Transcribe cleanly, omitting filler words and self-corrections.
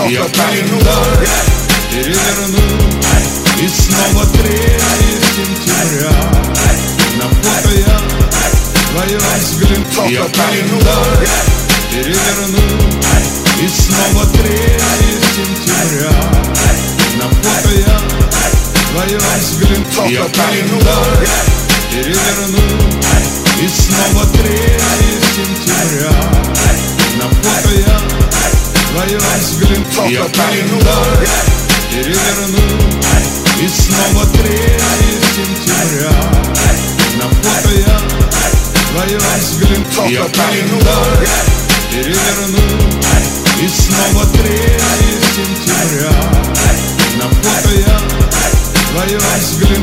Я календарь переверну, и снова 3 сентября. На фото я вдвоем взгляну. Я календарь переверну, и снова 3 сентября. На фото я вдвоем взгляну. Я календарь переверну, и снова 3 сентября. На фото я вдвоем взгляну. Я календарь переверну, и снова 3 сентября. На фото я вдвоем взгляну. Я календарь переверну, и снова 3 сентября. На фото я вдвоем взгляну.